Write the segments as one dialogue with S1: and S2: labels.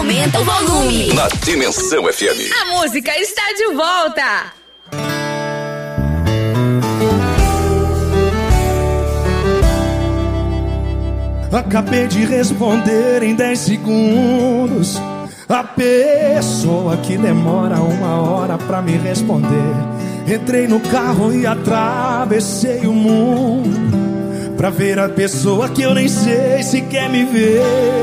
S1: Aumenta o volume.
S2: Na Dimensão FM.
S1: A música está de volta.
S3: Acabei de responder em 10 segundos. A pessoa que demora 1 hora pra me responder. Entrei no carro e atravessei o mundo pra ver a pessoa que eu nem sei se quer me ver.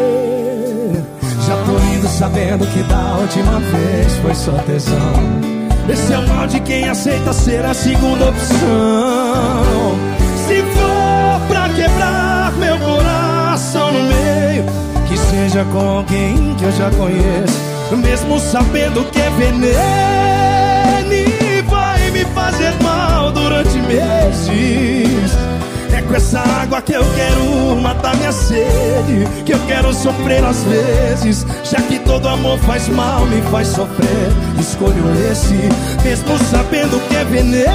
S3: Já tô indo sabendo que da última vez foi só tesão. Esse é o mal de quem aceita ser a segunda opção. Se for pra quebrar meu coração no meio, que seja com alguém que eu já conheço, mesmo sabendo que é veneno e vai me fazer mal durante meses. É com essa água que eu quero matar minha sede, que eu quero sofrer às vezes, já que todo amor faz mal, me faz sofrer. Escolho esse, mesmo sabendo que é veneno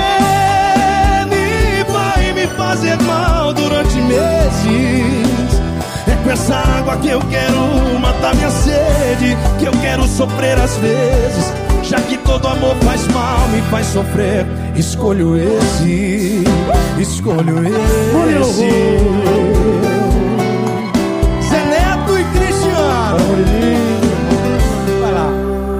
S3: e vai me fazer mal durante meses. É com essa água que eu quero matar minha sede, que eu quero sofrer às vezes, já que todo amor faz mal, me faz sofrer. Escolho esse, escolho esse. Zé Neto e Cristiano. Vai lá.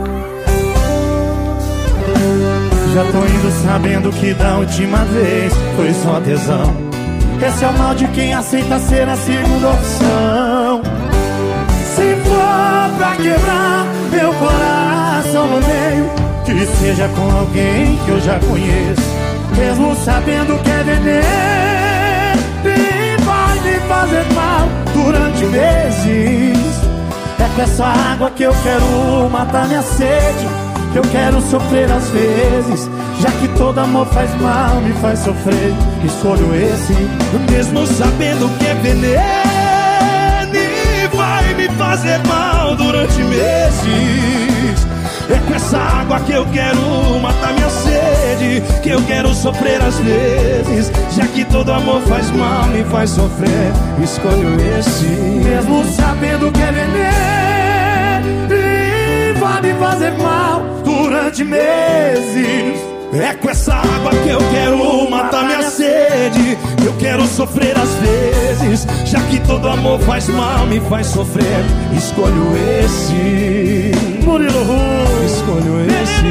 S4: Já tô indo sabendo que da última vez foi só tesão. Esse é o mal de quem aceita ser a segunda opção. Se for pra quebrar meu coração no meio, que seja com alguém que eu já conheço, mesmo sabendo que é veneno e vai me fazer mal durante meses. É com essa água que eu quero matar minha sede, que eu quero sofrer às vezes, já que todo amor faz mal, me faz sofrer. Escolho esse,
S3: mesmo sabendo que é veneno e vai me fazer mal durante meses. É com essa água que eu quero matar minha sede, que eu quero sofrer às vezes, já que todo amor faz mal, me faz sofrer. Escolho esse,
S4: mesmo sabendo que é veneno e vai me fazer mal durante meses.
S3: É com essa água que eu quero matar minha sede, que eu quero sofrer às vezes, já que todo amor faz mal, me faz sofrer. Escolho esse,
S4: Murilo Ru.
S3: Escolho esse.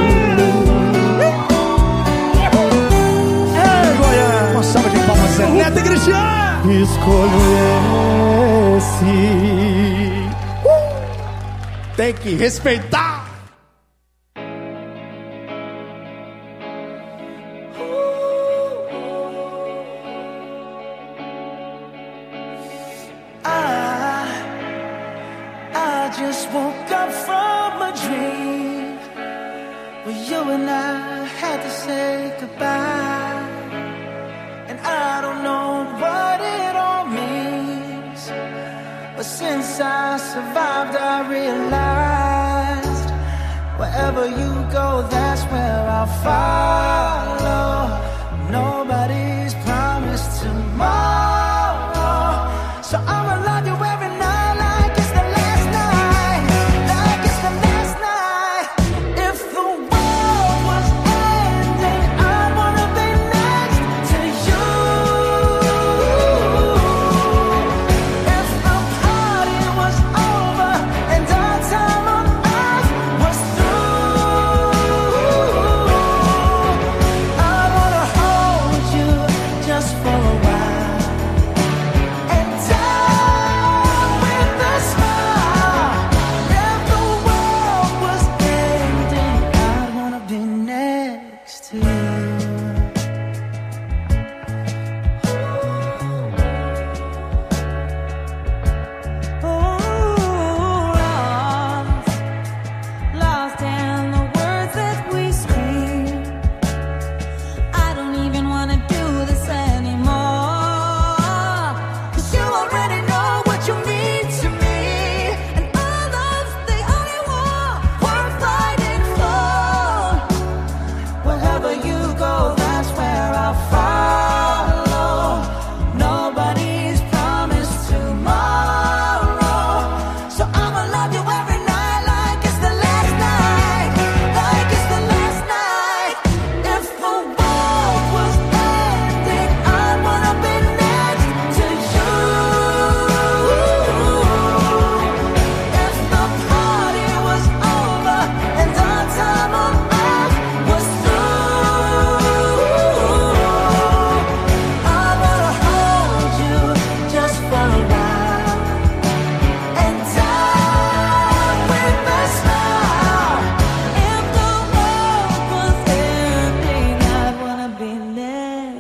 S4: Ei, Goiás.
S3: Uma salva de palmas, Zé Neto e Cristiano.
S4: Escolho esse.
S3: Tem que respeitar.
S5: I just woke up from a dream where you and I had to say goodbye, and I don't know what it all means, but since I survived I realized wherever you go, that's where I'll follow. Nobody's promised tomorrow, so I'ma love you every night. I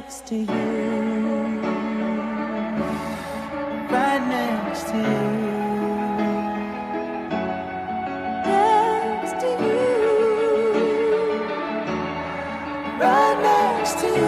S5: next to you. Right next to you. Next to you. Right next to you.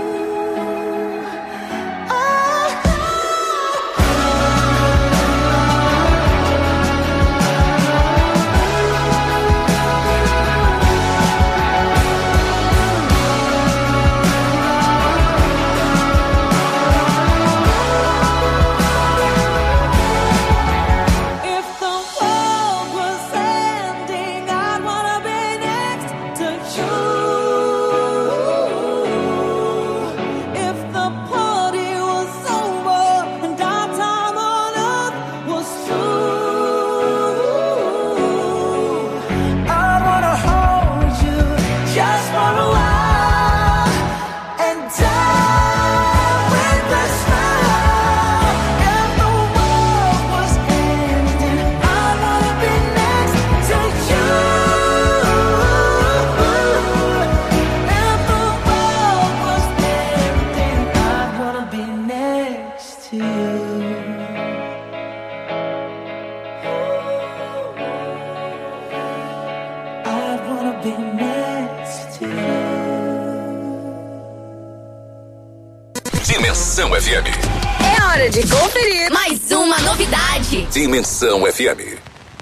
S2: Dimensão FM.
S1: É hora de conferir mais uma novidade.
S2: Dimensão FM.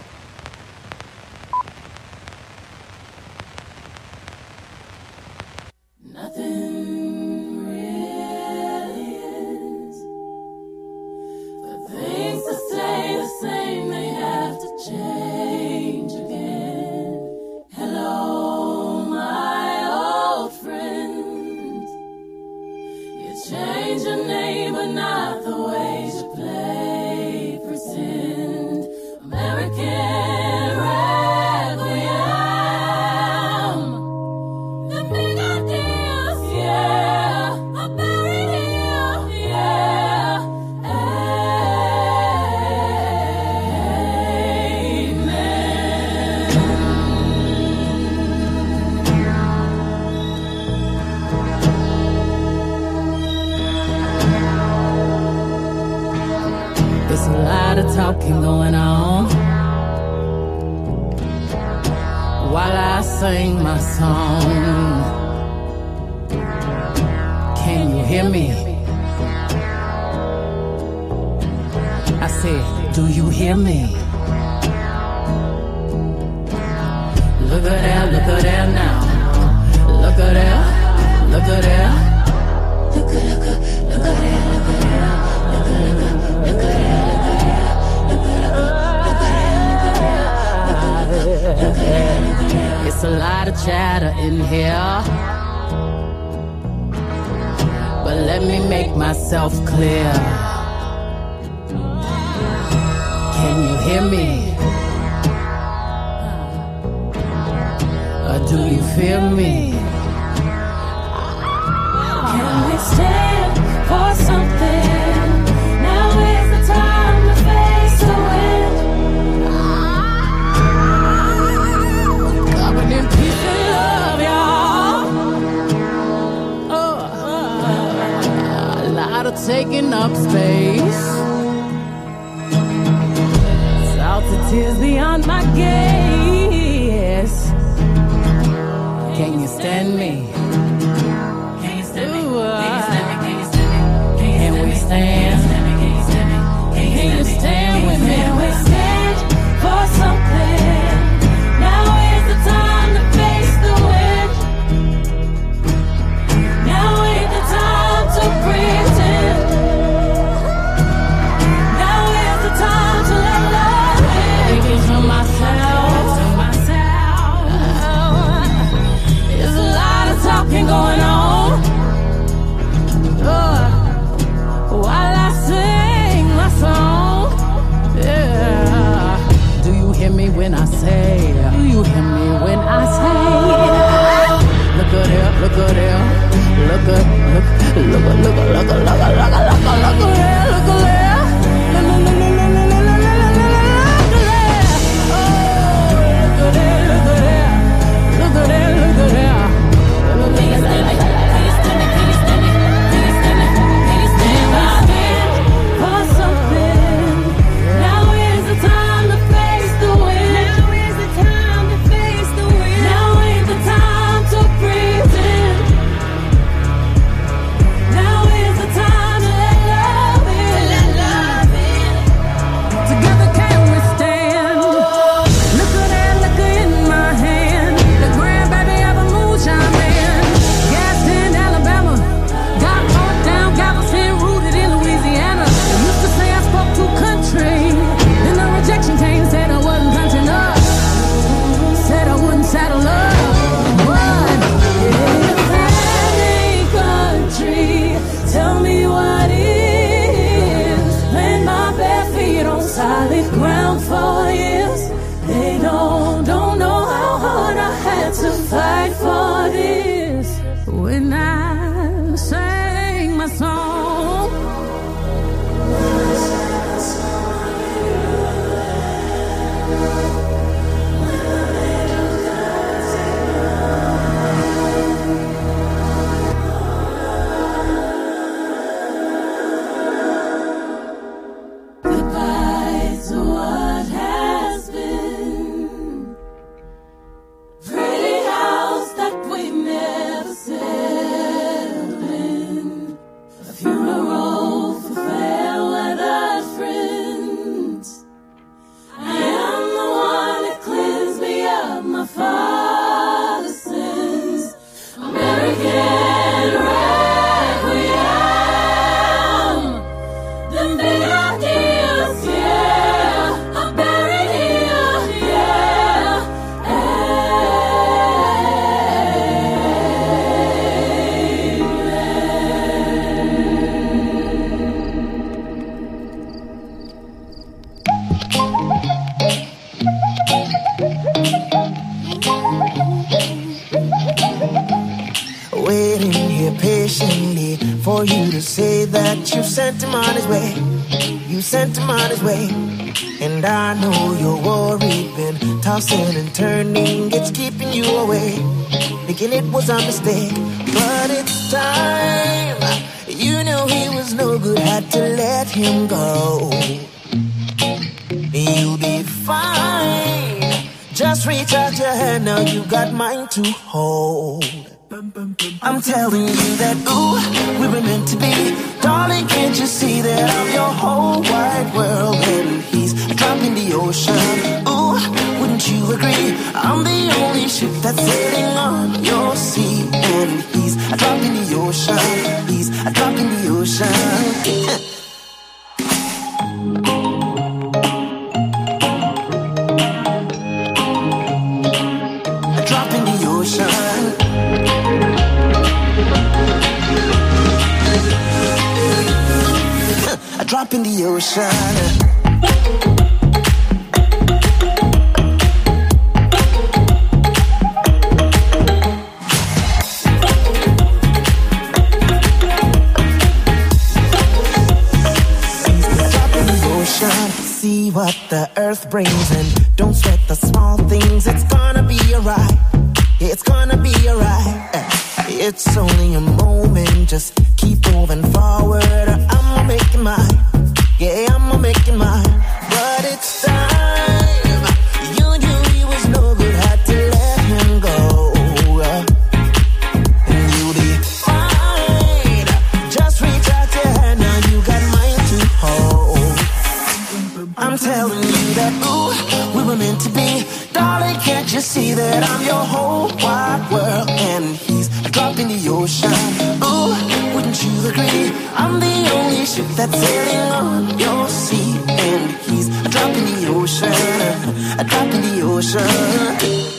S6: Talking going on while I sing my song. Can you hear me? I said, do you hear me? Look at there now. Look at there, look at there. Look at there, look at there. It's a lot of chatter in here, but let me make myself clear. Can you hear me? Or do you feel me? Can we stand for something? Now is the time to face the wind. In peace and love, y'all. A lot of taking up space. Salty tears beyond my gaze. Can you stand me? Can you stand me? Can you stand me? Can we stand? Can you stand with me? Can we stand for something? Now is the time to face the wind. Now ain't the time to pretend. Now is the time to let love in. Thinking to myself, there's a lot of time.
S5: for you to say that you sent him on his way. You sent him on his way. And I know you're worried, been tossing and turning, it's keeping you away, thinking it was a mistake. But it's time. You know he was no good, had to let him go. You'll be fine. Just reach out your hand, now you got mine to hold. I'm telling you that, ooh, we were meant to be. Darling, can't you see that I'm your whole wide world? And he's a drop in the ocean. Ooh, wouldn't you agree? I'm the only ship that's sailing on your sea. And he's a drop in the ocean. He's a drop in the ocean. Drop in the ocean. See what the earth brings and don't sweat the small things. It's gonna be alright. It's gonna be alright. It's only a moment. Just keep moving forward. I'ma make it mine. Yeah, I'ma make it mine. But it's time. You knew he was no good. Had to let him go. And you'll be fine. Just reach out your hand. Now you got mine to hold. I'm telling you that, ooh, we were meant to be. Darling, can't you see that I'm your whole wide world? And he's a drop in the ocean. Ooh, wouldn't you agree? I'm the only ship that's sailing on your sea. And he's a drop in the ocean. A drop in the ocean.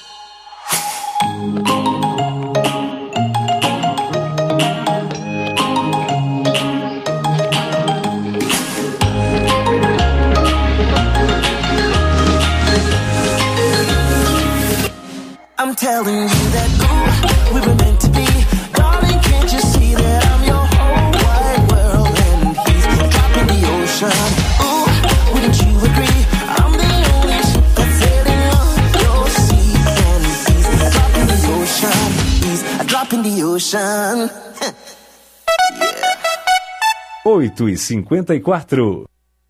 S5: I'm telling you that, ooh, we were meant to be. Darling, can't you see that I'm your whole wide world? And he's a drop in the ocean. Ooh, wouldn't you agree? I'm the only ship that's sailing on your sea. And he's a drop in the ocean. He's a drop in the ocean. Yeah.
S7: 8h54.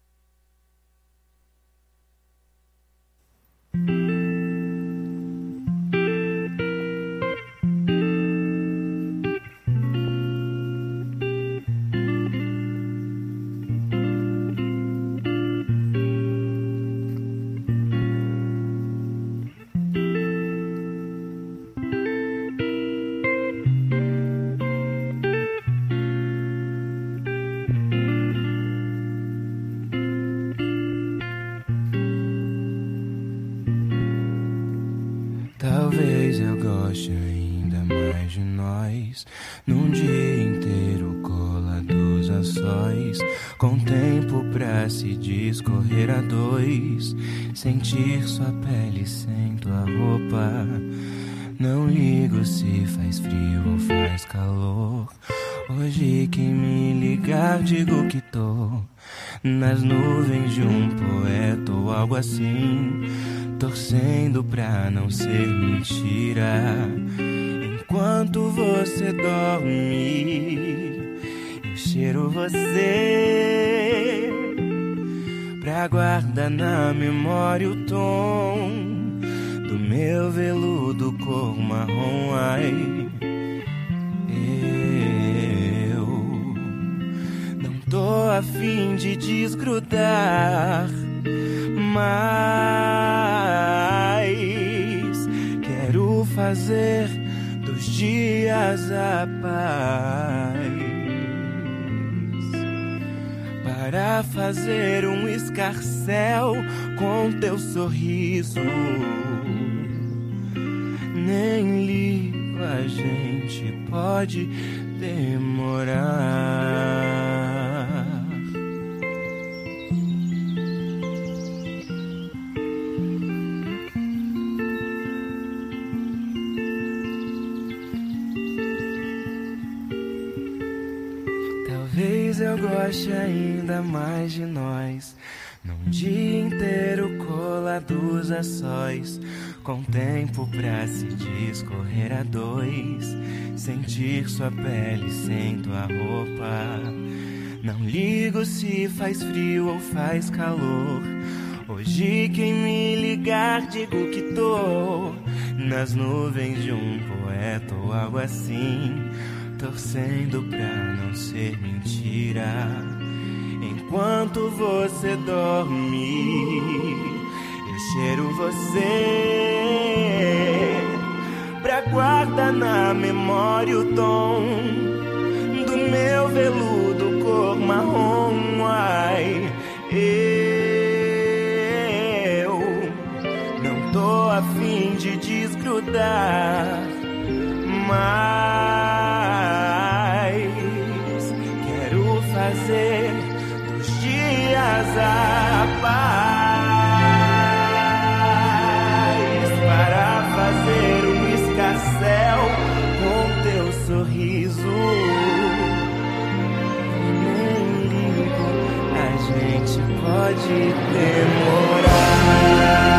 S8: Talvez eu goste ainda mais de nós, num dia inteiro colados a sós, com tempo pra se discorrer a dois, sentir sua pele sem tua roupa. Não ligo se faz frio ou faz calor. Hoje que me ligar digo que tô nas nuvens de um poeta ou algo assim, torcendo pra não ser mentira. Enquanto você dorme, eu cheiro você pra guardar na memória o tom do meu veludo cor marrom. Ai, eu não tô a fim de desgrudar, mas quero fazer dos dias a paz, para fazer um escarcéu com teu sorriso. Nem ligo, a gente pode demorar. Talvez eu goste ainda mais de nós, num dia inteiro colados a sós, com tempo pra se discorrer a dois, sentir sua pele sem tua roupa. Não ligo se faz frio ou faz calor, hoje quem me ligar digo que tô nas nuvens de um poeta ou algo assim, torcendo pra não ser mentira. Enquanto você dorme, eu cheiro você pra guardar na memória o tom do meu veludo cor marrom. Ai, eu não tô a fim de desgrudar, mas quero fazer dos dias a paz, para fazer um escarcéu com teu sorriso. Nem ligo, a gente pode demorar.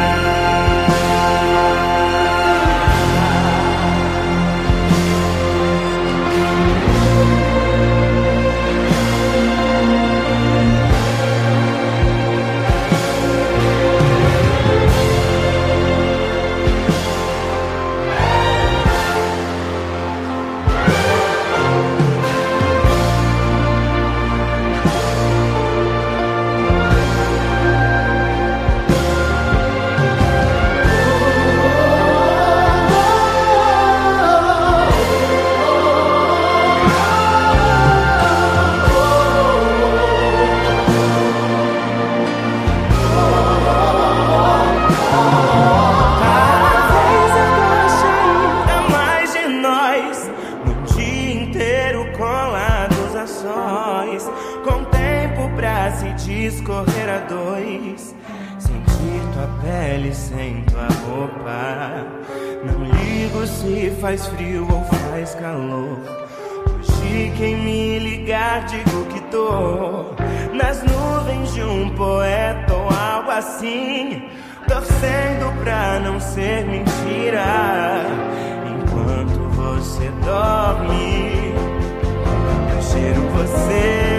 S8: Discorrer a dois, sentir tua pele sem tua roupa. Não ligo se faz frio ou faz calor, hoje quem me ligar digo que tô nas nuvens de um poeta ou algo assim, torcendo pra não ser mentira. Enquanto você dorme, eu cheiro você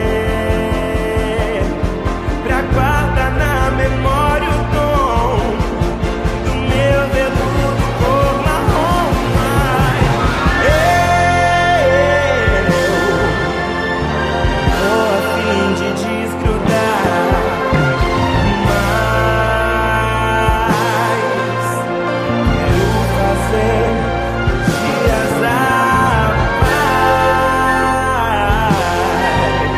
S8: pra guardar na memória o tom do meu veludo cor marrom. Ai, eu tô a fim de desgrudar, mas quero fazer os dias a paz,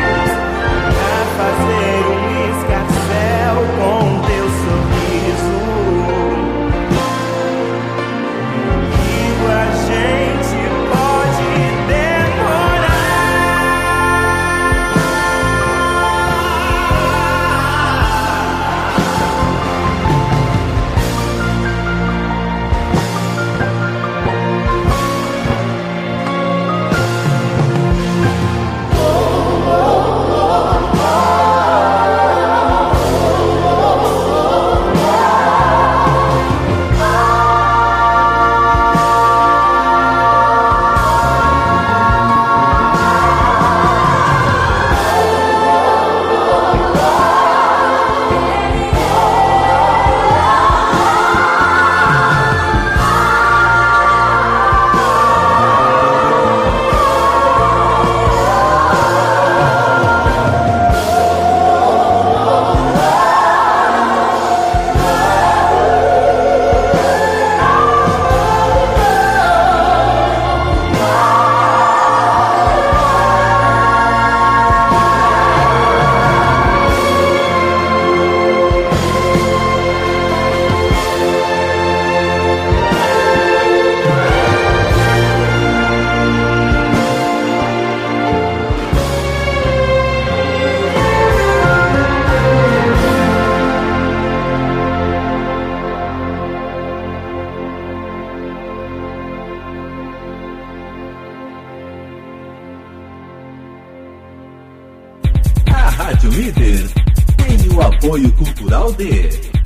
S9: Rádio Líder tem o apoio cultural de...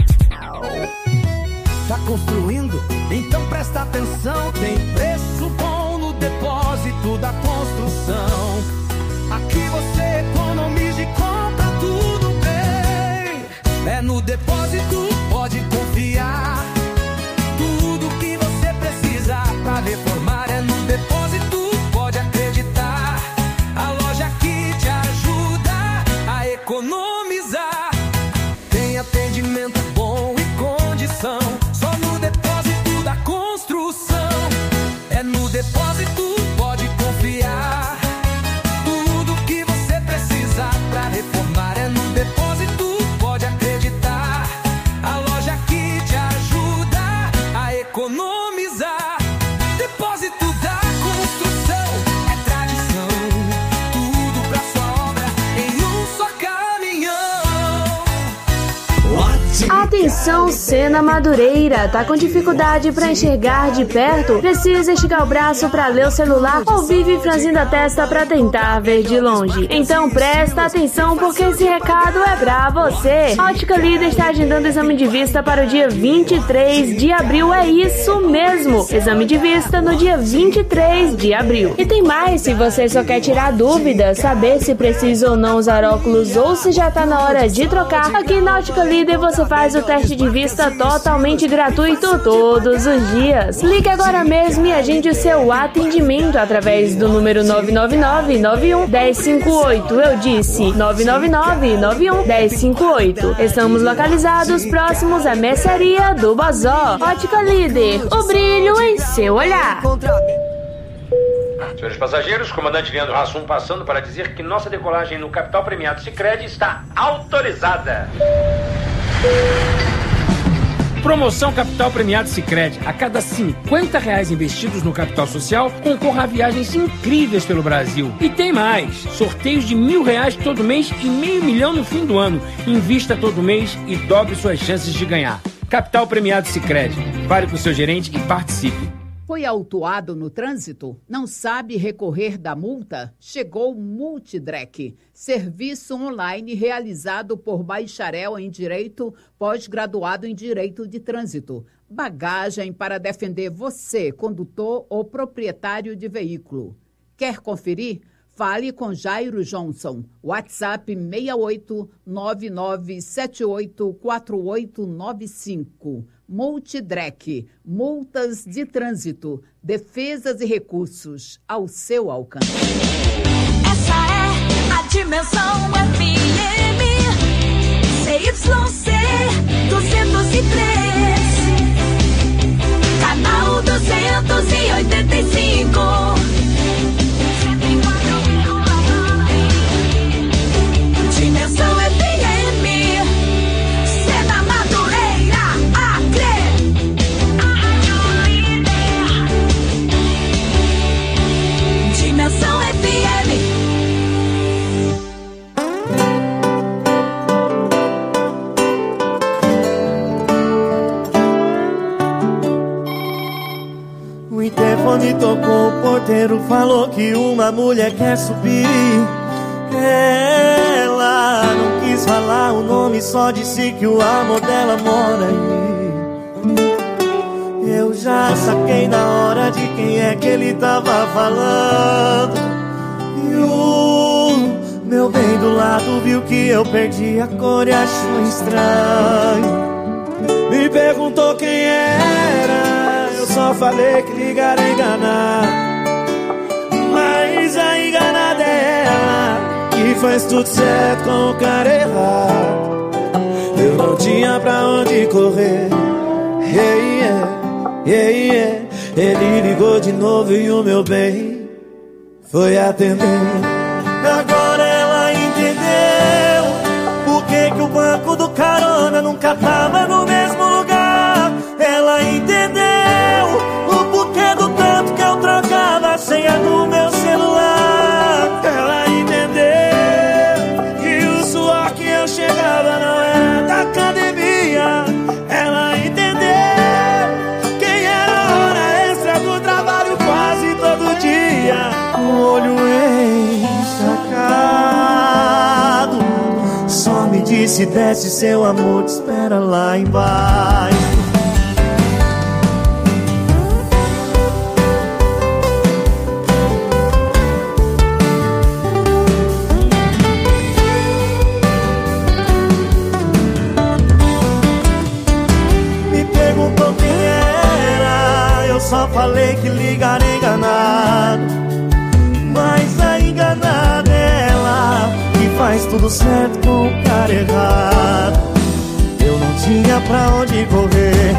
S3: Tá construindo? Então presta atenção. Tem preço bom no depósito da construção. Aqui você economiza e compra tudo bem. É no depósito, pode confiar. Tudo que você precisa pra reformar é no depósito, pode acreditar. A loja que te ajuda a economizar. Tem atendimento bom e condição. Só no depósito da construção. É no depósito, pode confiar. Tudo que você precisa pra reformar é no depósito, pode acreditar. A loja que te ajuda a economizar. Depósito da construção é tradição. Tudo pra sua obra em um só caminhão.
S10: Atenção, Sena Madureira, tá com dificuldade pra enxergar de perto? Precisa esticar o braço pra ler o celular ou vive franzindo a testa pra tentar ver de longe? Então presta atenção porque esse recado é pra você. A Ótica Líder está agendando exame de vista para o dia 23 de abril, é isso mesmo, exame de vista no dia 23 de abril. E tem mais, se você só quer tirar dúvidas, saber se precisa ou não usar óculos ou se já tá na hora de trocar, aqui na Ótica Líder você faz o teste de vista totalmente gratuito todos os dias. Ligue agora mesmo e agende o seu atendimento através do número 999-91-1058. Eu disse 999-91-1058. Estamos localizados próximos à mercearia do Bozó. Ótica Líder, o brilho em seu olhar.
S11: Senhores passageiros, comandante Leandro Hassum passando para dizer que nossa decolagem no Capital Premiado Sicredi está autorizada. Promoção Capital Premiado Sicredi. A cada R$50 investidos no capital social, concorra a viagens incríveis pelo Brasil. E tem mais. Sorteios de R$1.000 todo mês e R$500 mil no fim do ano. Invista todo mês e dobre suas chances de ganhar. Capital Premiado Sicredi. Fale com o seu gerente e participe.
S12: Foi autuado no trânsito? Não sabe recorrer da multa? Chegou o Multidrec, serviço online realizado por bacharel em Direito, pós-graduado em Direito de Trânsito. Bagagem para defender você, condutor ou proprietário de veículo. Quer conferir? Fale com Jairo Johnson. WhatsApp 6899784895. Multidrec, multas de trânsito, defesas e recursos ao seu alcance.
S13: Essa é a Dimensão FM, CYC 203, canal 285. Dimensão FM, Sena Madureira, Acre. Dimensão FM.
S4: O interfone tocou, o porteiro falou que uma mulher quer subir. Ela não quis falar o nome, só disse que o amor dela mora aí. Eu já saquei na hora de quem é que ele tava falando. E o meu bem do lado viu que eu perdi a cor e achou estranho. Me perguntou quem era, eu só falei que ligar é enganar. Mas a enganada é ela, que faz tudo certo com o cara errado. Eu não tinha pra onde correr. Ele ligou de novo e o meu bem foi atender. Agora ela entendeu por que o banco do carona nunca tava no mesmo lugar. Ela entendeu o porquê do tanto que eu trocava a senha do meu celular. Ela entendeu que o suor que eu chegava não é da academia. Ela entendeu quem era a hora extra do trabalho quase todo dia. O olho em disse desce, seu amor te espera lá embaixo. Só falei que ligaria enganado, mas a enganada é ela que faz tudo certo com o cara errado. Eu não tinha pra onde correr.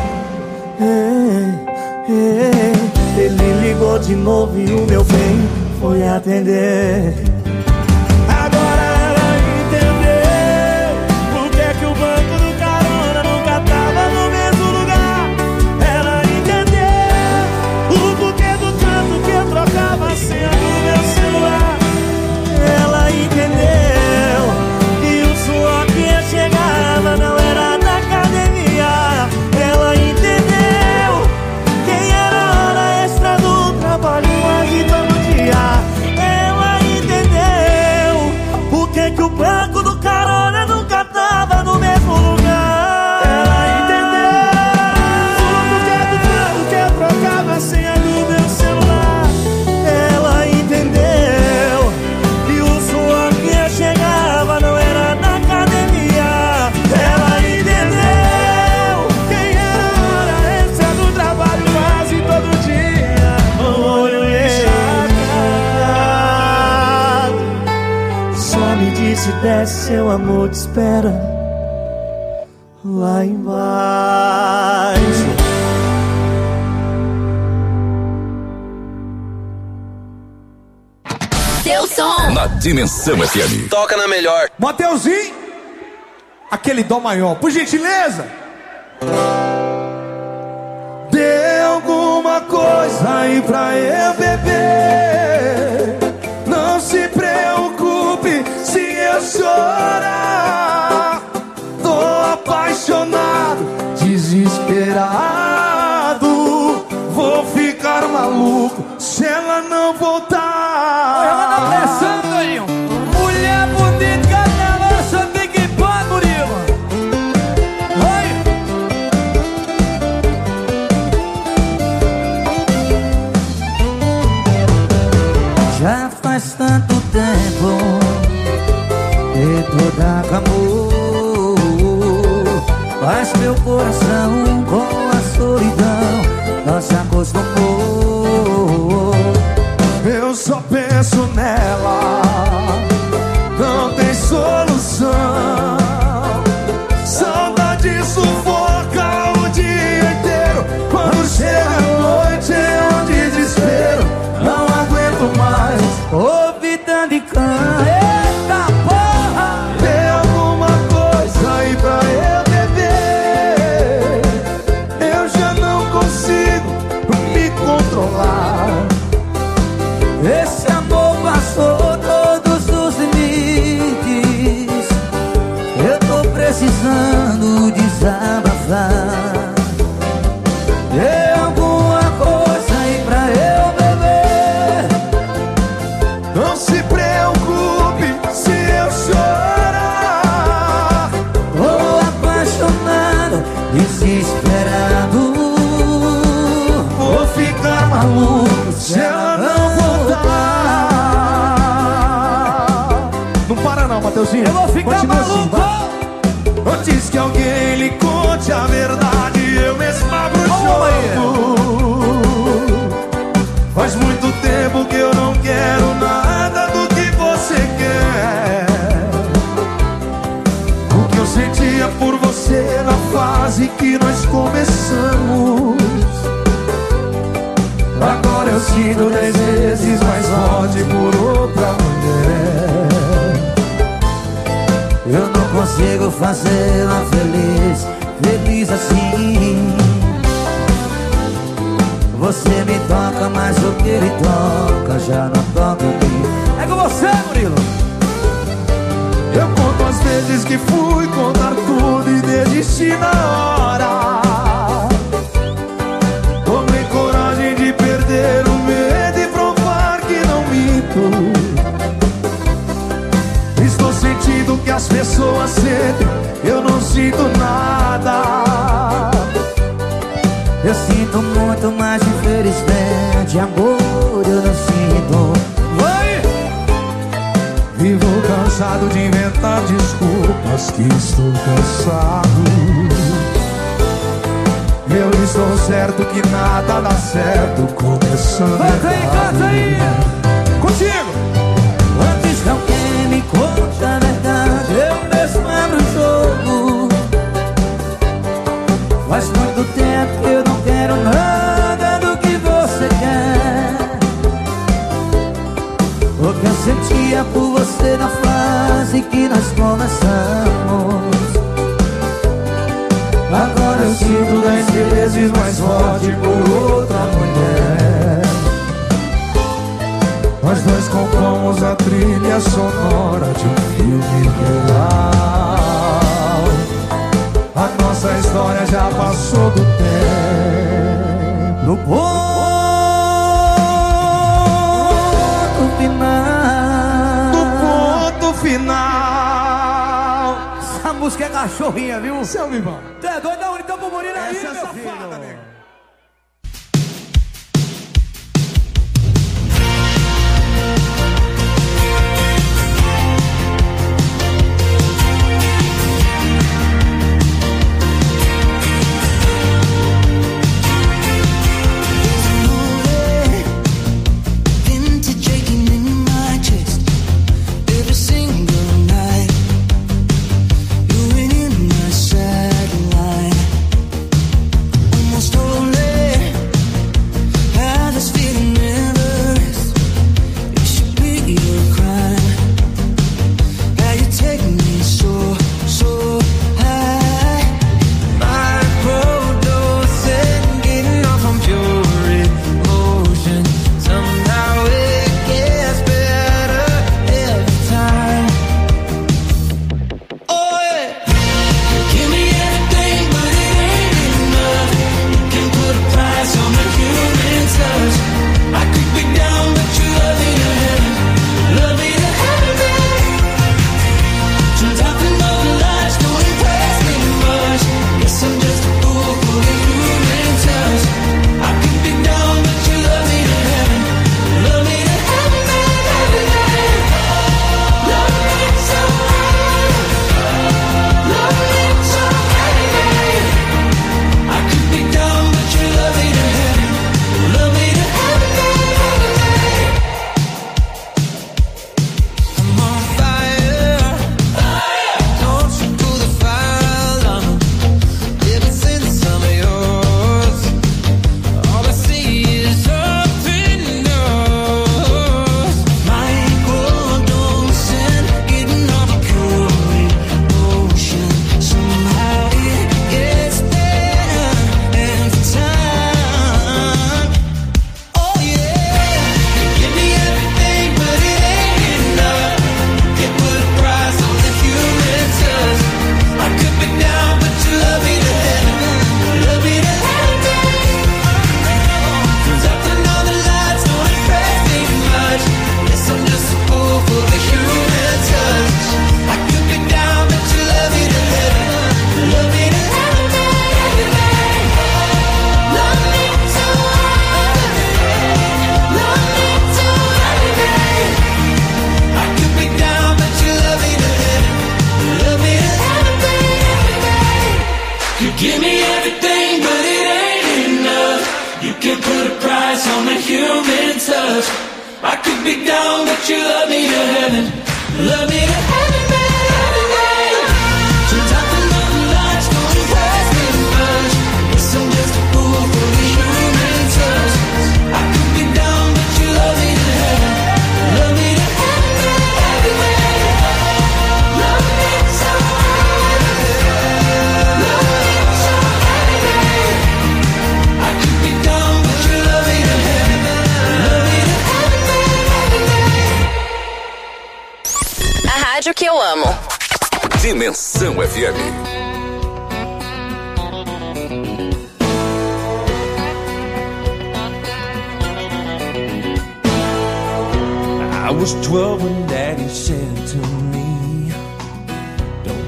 S4: Ele ligou de novo e o meu bem foi atender. Agora ela entendeu por que é que o banco do carona nunca tava no mesmo lugar. Ela trocava a senha do meu celular. Ela entendeu que o suor que eu chegava não era da academia. Ela entendeu quem era a hora extra do trabalho quase todo dia. Ela entendeu por que que o banco do carona nunca tava no mesmo lugar. Ela entendeu por que do banco que eu trocava a senha do meu celular. Chegava, não era na academia. Ela entendeu quem era a hora extra do trabalho quase todo dia. O olho encharcado só me disse desce, seu amor te espera lá embaixo.
S1: Seu som
S2: na Dimensão FM.
S14: Toca na melhor.
S3: Mateuzinho, aquele dó maior, por gentileza. Dê alguma coisa aí pra eu beber. Não se preocupe se eu chorar. Tô apaixonado, desesperado. Vou ficar maluco se ela não voltar.
S11: Ela tá pressando, Toninho. Mulher bonita, ela só tem que pôr, Murilo. Oi.
S15: Já faz tanto tempo que toda acabou, mas meu coração com a solidão não se acostumou.
S3: Eu só penso nela, não tem solução. Saudade sufoca o dia inteiro. Quando chega a noite é um desespero. Não aguento mais
S15: ouvir tanto de canto.
S3: Eita porra! Tem alguma coisa aí pra eu beber. Eu já não consigo me controlar.
S15: Esse amor passou todos os limites. Eu tô precisando desabafar. Tem alguma coisa aí pra eu beber.
S3: Não se preocupe se eu chorar.
S15: Tô apaixonado, desesperado.
S3: Vou ficar maluco se ela não voltar. Não para não, Mateuzinho.
S11: Eu vou ficar
S3: continua
S11: maluco
S3: assim, antes que alguém lhe conte a verdade, eu mesmo abro o jogo. Faz muito tempo que eu não quero nada do que você quer. O que eu sentia por você na fase que nós começamos, agora eu sinto 10 vezes mais forte por outra mulher.
S15: Eu não consigo fazê-la feliz, feliz assim. Você me toca, mas o que ele toca já não toca em mim.
S11: É com você, Murilo.
S3: Eu conto as vezes que fui contar tudo e desisti na hora. Tomei coragem de perder o medo e provar que não minto. Estou sentindo sinto que as pessoas sentem, eu não sinto nada.
S15: Eu sinto muito, mas infelizmente amor eu não sinto.
S3: Vai! Vivo cansado de inventar desculpas, que estou cansado. Eu estou certo que nada dá certo, começando
S15: Canta aí!
S3: Contigo!
S15: Antes que alguém me conte a verdade, eu mesmo abro o jogo. Faz muito tempo que eu não quero nada do que você quer. O que eu sentia por você na fase que nós começamos, agora eu sinto 10 vezes mais forte por outra mulher.
S3: Nós dois compomos a trilha sonora de um filme real. A nossa história já passou do tempo.
S15: No ponto final.
S3: No ponto final.
S15: Essa música é cachorrinha, viu?
S3: Seu Vivão.
S15: Tu é doido? Dá um então pro Murilo aí,
S3: essa é
S15: meu
S3: safada,
S15: filho.
S3: nego.
S1: Que eu amo.
S2: Dimensão FM.
S14: I was 12 when Daddy said to me,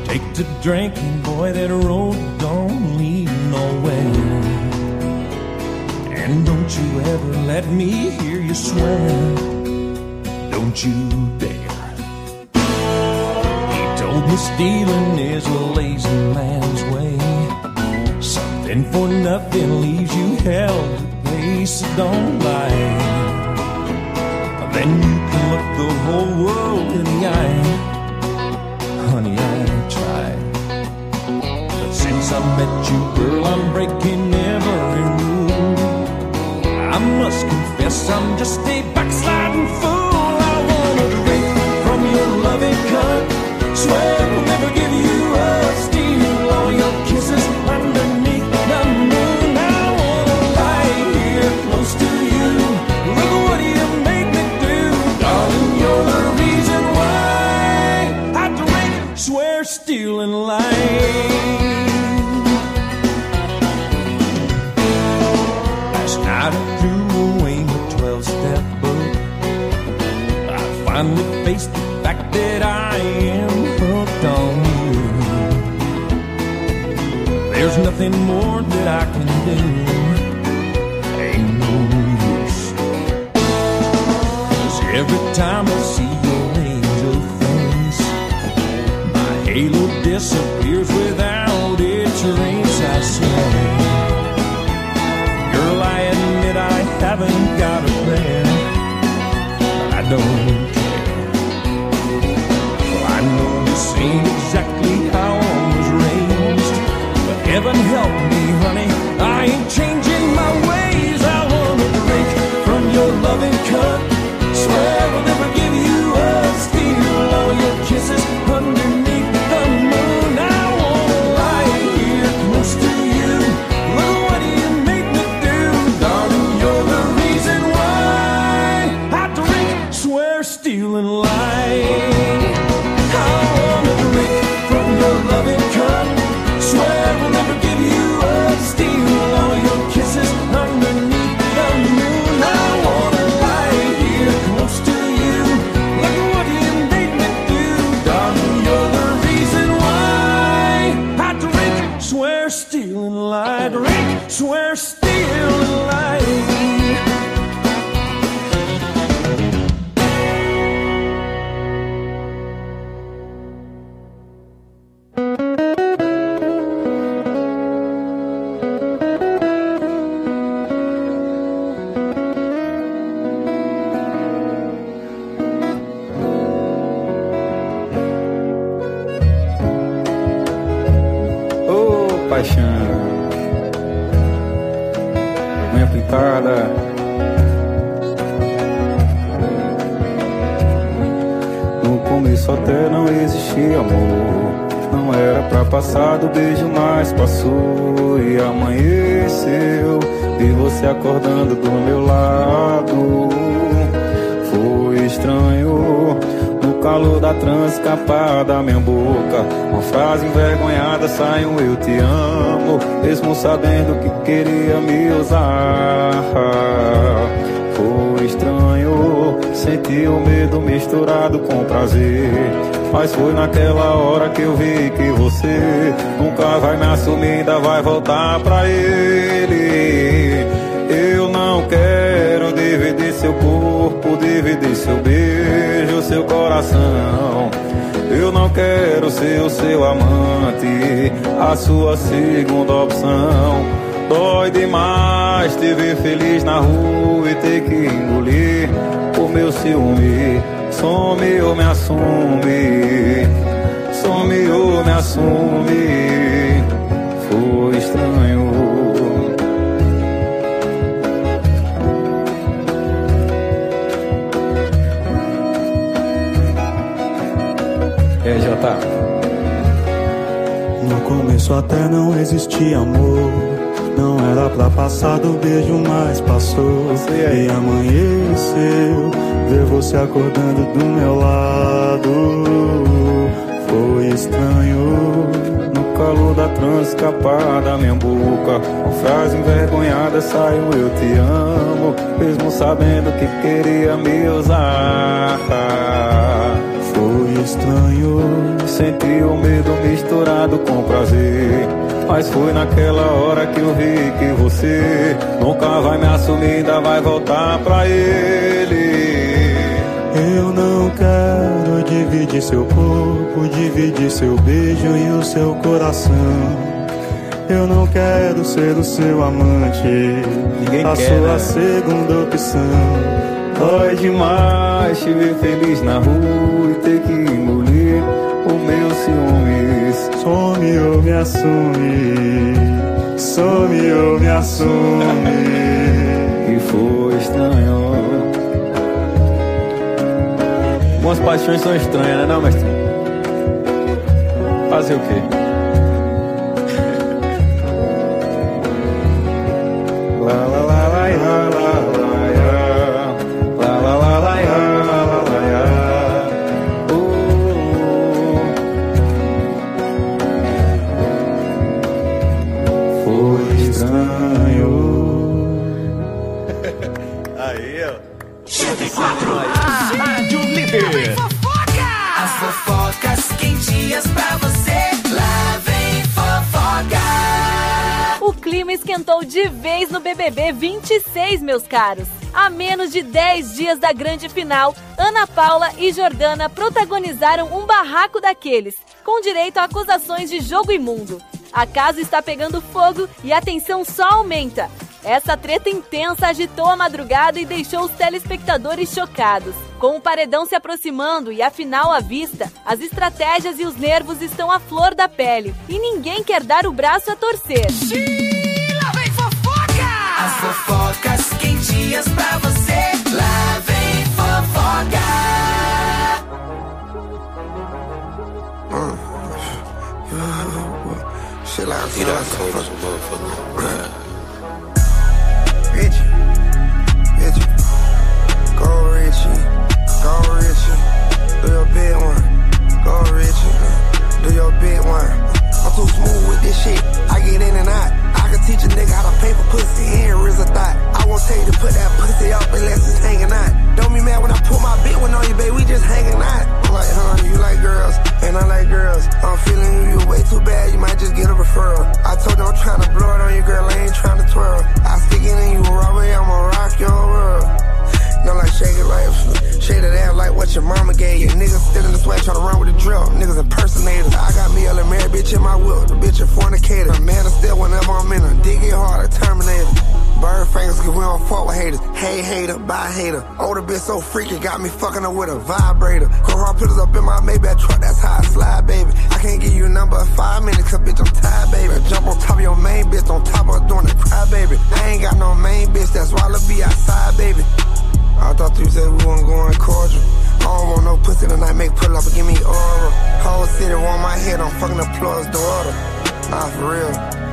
S3: Take to drinking, boy, that road don't lead nowhere. And don't you ever let me hear you swear. Don't you dare. He told me stealing is a lazy man's way. Something for nothing leaves you hell to pay, so don't lie. Then you can look the whole world in the eye. Honey, I tried, but since I met you, girl, I'm breaking every rule. I must confess I'm just a backsliding fool. I wanna drink from your loving cup. Swear I'll never give you up. Steal all your kisses underneath the moon. I wanna lie here close to you. Look what you make me do. Darling, you're the reason why I drink, swear, steal, and lie. Last night I threw away my 12-step book. I finally faced the fact that I am hooked on you. There's nothing more that I can do. Ain't no use. 'Cause every time I see your angel face, my halo disappears without its trace. I swear, girl, I admit I haven't got a plan, but I don't care. Well, I know this ain't exactly how I was raised, but heaven help me, honey, I ain't changing my ways. I wanna drink from your loving cup. Swear I'll never give you up. Steal all your kisses underneath the moon. I wanna lie here close to you. Look what you make me do. Darling, you're the reason why I drink, swear, steal, and lie. I wanna drink from your loving cup. Swear I'll never give you up. Steal all your kisses underneath the moon. I wanna lie here close to you. Look what you made me do. Darling, you're the reason why I drink, swear, steal, and lie. Drink, swear, steal, and lie.
S14: Paixão, unha pintada. No começo até não existia amor. Não era pra passar do beijo, mas passou e amanheceu. Vi você acordando do meu lado. Foi estranho. No calor da trans escapar da minha boca, uma frase envergonhada sai um eu te amo, mesmo sabendo que queria me usar. Foi estranho, senti o medo misturado com prazer, mas foi naquela hora que eu vi que você nunca vai me assumir, ainda vai voltar pra ele. Eu não quero dividir seu corpo, dividir seu beijo, seu coração. Eu não quero ser o seu amante, a sua segunda opção. Dói demais te ver feliz na rua e ter que engolir o meu ciúme. Some ou me assume, some ou me assume. Foi estranho. Já tá.
S4: No começo até não existia amor. Não era pra passar do beijo, mas passou. E amanheceu, ver você acordando do meu lado. Foi estranho. No calor da trans escapar da minha boca, uma frase envergonhada saiu eu te amo, mesmo sabendo que queria me usar. Foi
S14: estranho. Senti o medo misturado com prazer. Mas foi naquela hora que eu vi que você nunca vai me assumir, ainda vai voltar pra ele.
S4: Eu não quero dividir seu corpo, dividir seu beijo e o seu coração. Eu não quero ser o seu amante, a sua segunda opção.
S14: Dói demais te ver feliz na rua e ter que engolir o meu ciúmes.
S4: Some ou me assume, some ou me assume.
S14: E foi estranho. Algumas paixões são estranhas, né, não, mestre? Fazer o quê? La la la la la la la la la la la. Foi estranho.
S2: Aí, ó.
S13: 104.
S2: Rádio Líder.
S13: As fofocas quentinhas pra você. Lá vem fofoca.
S16: O clima esquentou de vez no BBB 26, meus caros. A menos de 10 dias da grande final, Ana Paula e Jordana protagonizaram um barraco daqueles, com direito a acusações de jogo imundo. A casa está pegando fogo e a tensão só aumenta. Essa treta intensa agitou a madrugada e deixou os telespectadores chocados. Com o paredão se aproximando e a final à vista, as estratégias e os nervos estão à flor da pele e ninguém quer dar o braço a torcer.
S13: Lá vem fofoca! As fofocas quentinhas pra você. Lá vem fofoca!
S17: Shit like I'm Richie, go Richie, go Richie, do your big one, go Richie, do your big one. I'm too smooth with this shit, I get in and out. I can teach a nigga how to pay for pussy, he ain't risk a thought. I won't tell you to put that pussy up unless it's hanging out. Don't be mad when I pull my big one on you, babe, we just hanging out. I'm like, you like girls, and I like girls. I'm feeling you way too bad, you might just get a referral. I told you I'm trying to blow it on you, girl, I ain't trying to twirl. I stick it in you, Robert, I'ma rock your world. No, like shake it like shake that ass like what your mama gave you. Niggas still in the sweat trying to run with the drill. Niggas impersonators. I got me a little married bitch in my whip. The bitch a fornicator. A man is still whenever I'm in her. Dig it hard, a Terminator. Burn fingers cause we don't fuck with haters. Hey hater, bye hater. Older bitch so freaky, got me fucking her with a vibrator. Cold hard put us up in my Maybach truck, that's how I slide, baby. I can't give you a number of 5 minutes cause bitch I'm tired, baby. Jump on top of your main bitch, on top of her doing the cry, baby. I ain't got no main bitch, that's why I'll be outside, baby. I thought you said we wasn't going cordial. I don't want no pussy tonight, make pull up and give me oral. Whole city want my head, I'm fucking the plug's daughter. Nah, for real.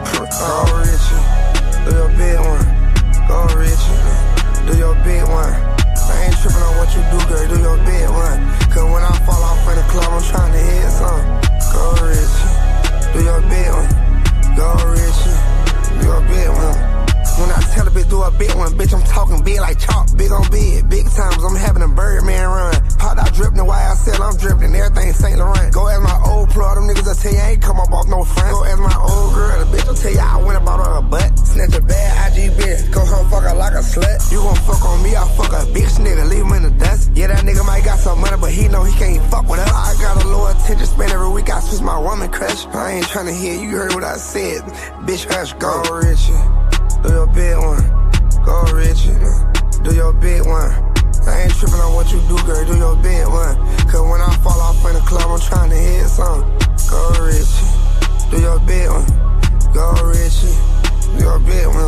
S17: Go Richie, do your big one. Go Richie, do your big one. I ain't tripping on what you do, girl, do your big one. Cause when I fall off in the club, I'm trying to hit some. Go Richie, do your big one. Go Richie, do your big one. When I tell a bitch do a big one, bitch, I'm talking big like chalk, big on big. Big times, I'm having a Birdman run. Popped out dripping, the YSL, I'm dripping, everything St. Laurent. Go ask my old plug, them niggas will tell you I ain't come up off no friends. Go ask my old girl, the bitch will tell you I went about her butt. Snatch a bad IG bitch, go home fuck her like a slut. You gon' fuck on me, I fuck a bitch nigga, leave him in the dust. Yeah, that nigga might got some money, but he know he can't fuck with us. I got a low attention span every week, I switch my woman crush. I ain't tryna hear, you heard what I said. Bitch, hush, go Richie. Do your big one, go Richie, do your big one. I ain't tripping on what you do, girl, do your big one. Cause when I fall off in the club, I'm trying to hit some. Go Richie, do your big one. Go Richie, do your big one.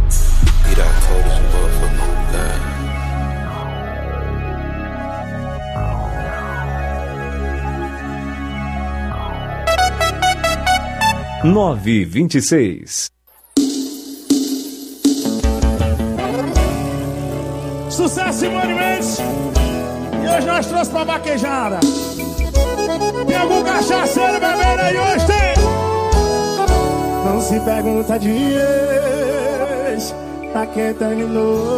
S8: You done told us a motherfucker, God.
S7: 9h26.
S3: Sucesso, Simone Mendes. E hoje nós trouxemos pra vaquejada. Tem algum cachaceiro bebendo aí hoje? Tem!
S4: Não se pergunta de ex, pra quem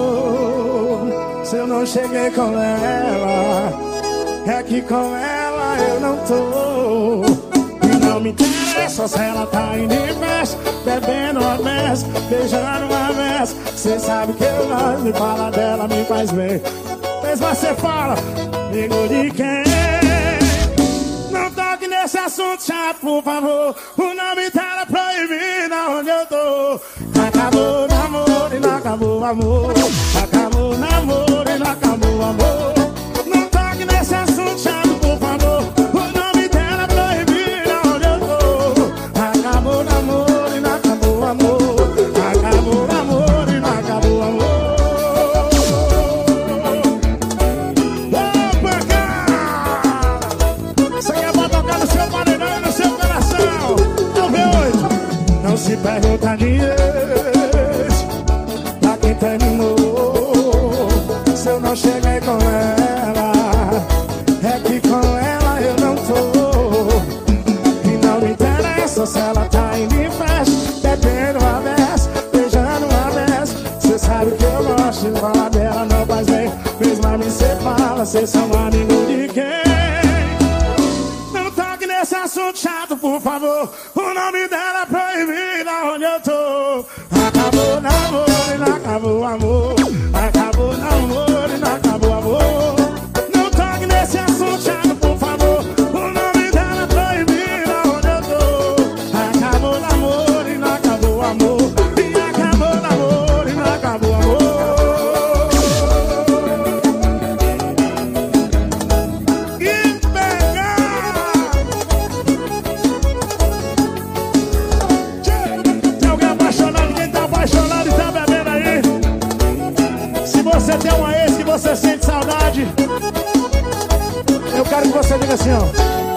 S4: terminou. Se eu não cheguei com ela, é que com ela
S3: ela eu não tô. E não me interessa se ela tá indo em festa, bebendo uma mesa, beijando uma mesa. Cê sabe que eu gosto de falar dela, me faz bem. Mas você fala, amigo de quem? Não toque nesse assunto chato, por favor. O nome dela é proibido onde eu tô. Acabou o namoro e não acabou o amor. Acabou o namoro e não acabou o amor. Não toque nesse assunto chato, por favor. O nome dela é proibido onde eu tô. Acabou o namoro e não acabou o amor. Acabou o namoro e não acabou o amor. Não se pergunta de ex, pra quem terminou. Se eu não cheguei com ela, é que com ela eu não tô. E não me interessa se ela tá indo em festa, bebendo uma vez, beijando uma vez. Cê sabe que eu gosto de falar dela, não faz bem. Mesmo a mim cê fala, cê são amigo de quem? Esse assunto chato, por favor. O nome dela é proibido onde eu tô. Acabou o namoro e não acabou o amor. Acabou o namoro e não acabou o amor. Não toque nesse assunto chato, por favor. O nome dela é proibido onde eu tô. Acabou o namoro e não acabou o amor. E acabou o namoro e não acabou o amor. Você tem uma ex que você sente saudade, eu quero que você diga assim, ó.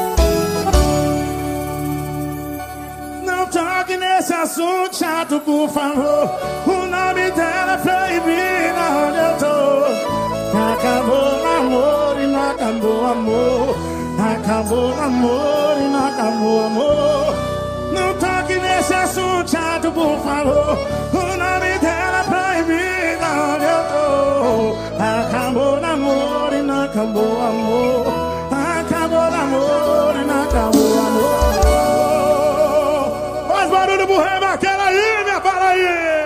S3: Não toque nesse assunto chato, por favor. O nome dela é proibido onde eu tô. Acabou o namoro e não acabou o amor. Acabou o namoro e não acabou o amor. Não toque nesse assunto chato, por favor. O nome dela é proibido onde eu tô. Acabou o namoro e não acabou o amor. Acabou o namoro e não acabou o amor. Faz barulho pro rei daquela aí, minha Paraíba.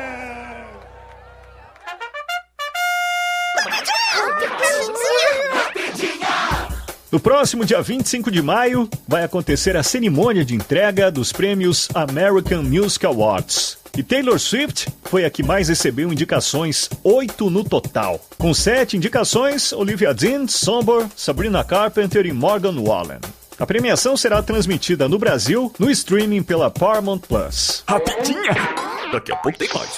S7: No próximo dia 25 de maio, vai acontecer a cerimônia de entrega dos prêmios American Music Awards. E Taylor Swift foi a que mais recebeu indicações, 8 no total. Com 7 indicações, Olivia Dean, Sombor, Sabrina Carpenter e Morgan Wallen. A premiação será transmitida no Brasil, no streaming pela Paramount+.
S9: Rapidinha! Daqui a pouco tem mais.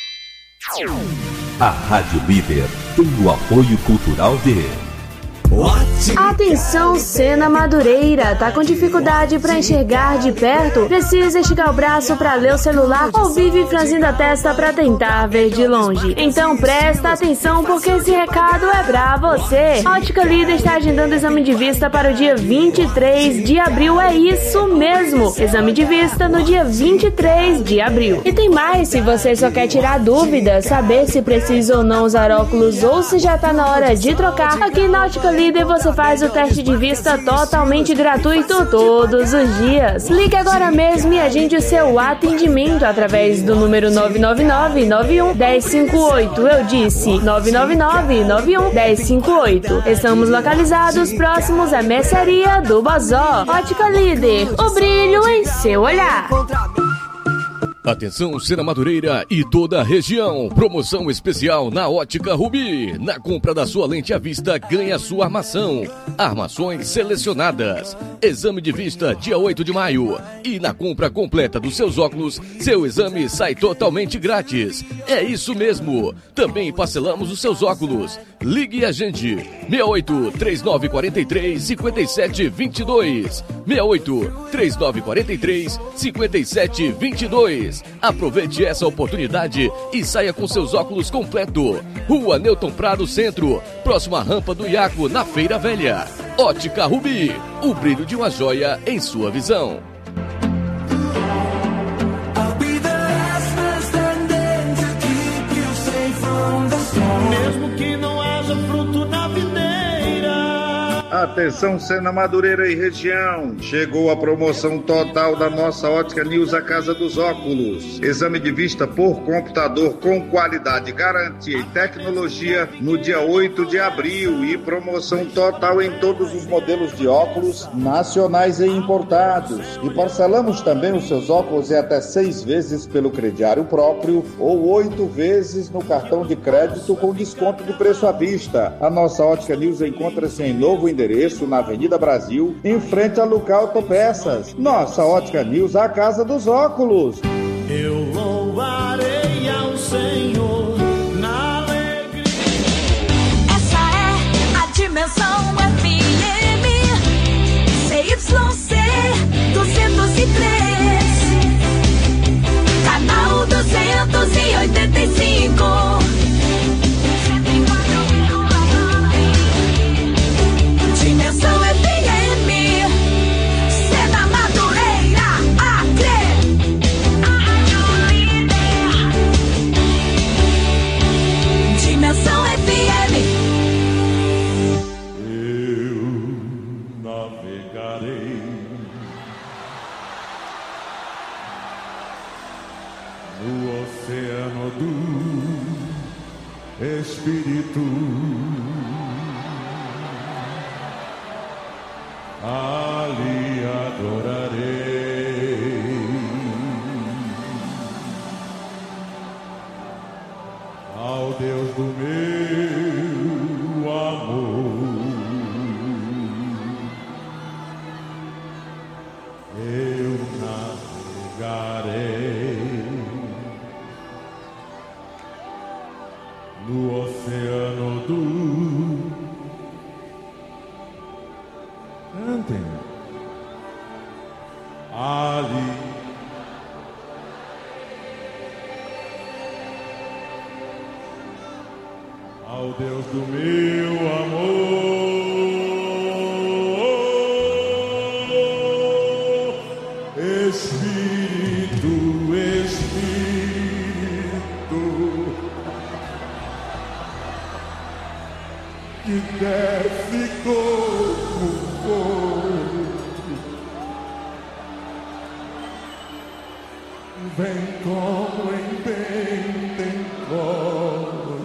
S9: A Rádio Líder tem o apoio cultural de...
S10: Atenção, Sena Madureira, tá com dificuldade pra enxergar de perto? Precisa esticar o braço pra ler o celular ou vive franzindo a testa pra tentar ver de longe? Então presta atenção porque esse recado é pra você. A Ótica Líder está agendando exame de vista para o dia 23 de abril, é isso mesmo, exame de vista no dia 23 de abril. E tem mais, se você só quer tirar dúvidas, saber se precisa ou não usar óculos ou se já tá na hora de trocar, aqui na Ótica Líder você faz o teste de vista totalmente gratuito todos os dias. Ligue agora mesmo e agende o seu atendimento através do número 999-91-1058. Eu disse 999-91-1058. Estamos localizados próximos à mercearia do Bazó. Ótica Líder, o brilho em seu olhar.
S18: Atenção, Sena Madureira e toda a região. Promoção especial na Ótica Rubi. Na compra da sua lente à vista, ganha sua armação. Armações selecionadas. Exame de vista dia 8 de maio. E na compra completa dos seus óculos, seu exame sai totalmente grátis. É isso mesmo. Também parcelamos os seus óculos. Ligue e agende. 68 3943 5722. 68 3943 5722. Aproveite essa oportunidade e saia com seus óculos completo. Rua Newton Prado Centro, próxima à rampa do Iaco, na Feira Velha. Ótica Rubi, o brilho de uma joia em sua visão.
S19: Mesmo que não haja fruto na videira. Atenção, Sena Madureira e região. Chegou a promoção total da nossa Ótica News, a Casa dos Óculos. Exame de vista por computador com qualidade, garantia e tecnologia no dia 8 de abril. E promoção total em todos os modelos de óculos nacionais e importados. E parcelamos também os seus óculos em até 6 vezes pelo crediário próprio ou 8 vezes no cartão de crédito com desconto de preço à vista. A nossa Ótica News encontra-se em novo endereço na Avenida Brasil, em frente a Lucar Autopeças. Nossa Ótica News, a Casa dos Óculos.
S5: Eu louvarei ao Senhor na alegria.
S13: Essa é a Dimensão FM CYC 203, canal 285. Dimensão FM, Sena Madureira, Acre. Dimensão FM.
S3: Eu navegarei no oceano do Espírito. Ali adorarei ao Deus do meu amor. Eu navegarei no oceano do... Cantem. Ali ao Deus do meu amor. Espírito, Espírito, que desce como fogo, vem como em Pentecostes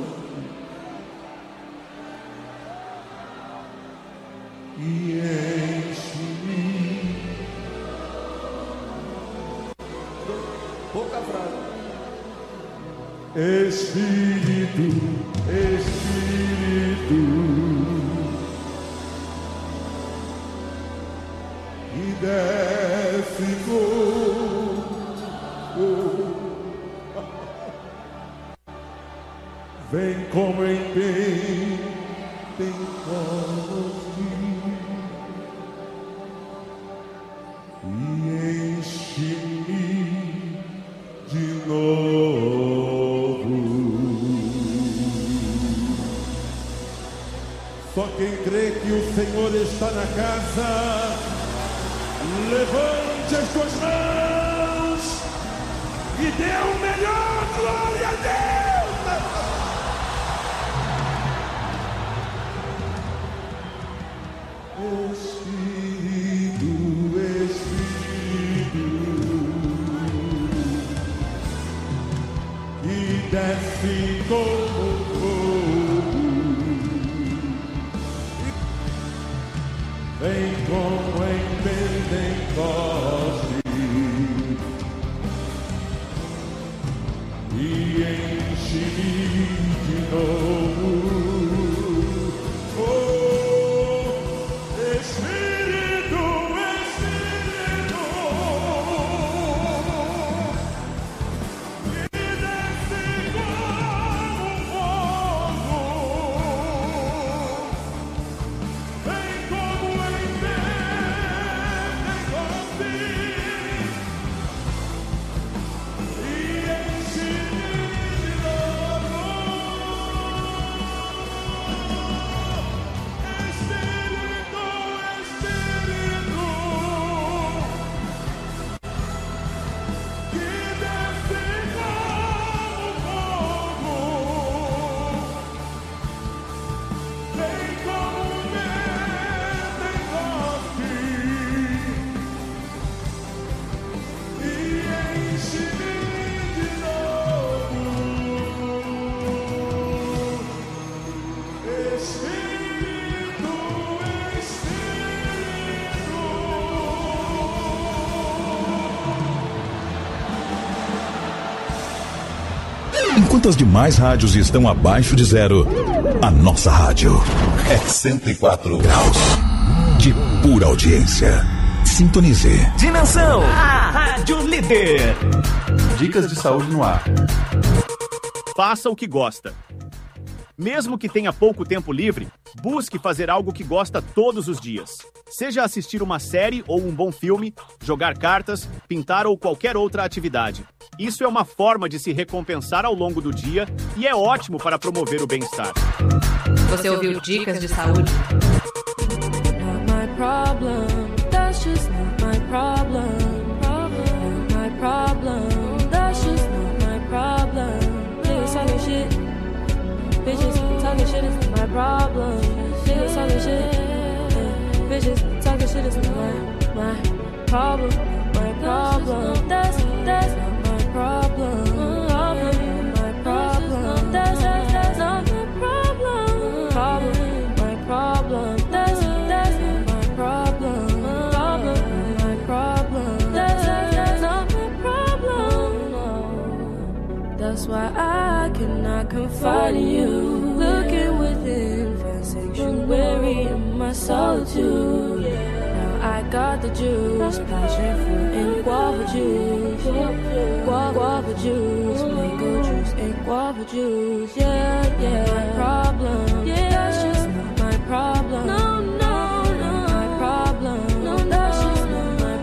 S3: e enche-me. Pouca frase. Espírito, Espírito, e desce vem como em Pentecostes e enche-me de novo. Só quem crê que o Senhor está na casa, levante as tuas mãos e dê o melhor glória a Deus. Espírito, Espírito, que desce como fogo, vem como em Pentecostes e enche-me de novo.
S20: Quantas demais rádios estão abaixo de zero? A nossa rádio é 104 graus de pura audiência. Sintonize.
S2: Dimensão, a Rádio Líder. Dicas de saúde no ar.
S21: Faça o que gosta. Mesmo que tenha pouco tempo livre, busque fazer algo que gosta todos os dias. Seja assistir uma série ou um bom filme, jogar cartas, pintar ou qualquer outra atividade. Isso é uma forma de se recompensar ao longo do dia e é ótimo para promover o bem-estar.
S22: Você ouviu Dicas de Saúde? That's just not my problem. Not my problem. That's just not my problem. Niggas talking shit. Bitches talking shit is my problem. Niggas talking shit. Bitches talking shit is my problem. My problem. That's not my problem. My problem. That's not my problem. My problem. That's not my problem. My problem. That's not my problem. No. That's why I cannot confide in you. Looking within, find sanctuary in my solitude. Now I got the juice, passion fruit and guava juice. Guava juice, mango juice and guava juice. Yeah, my problem. Yeah, that's just not my problem.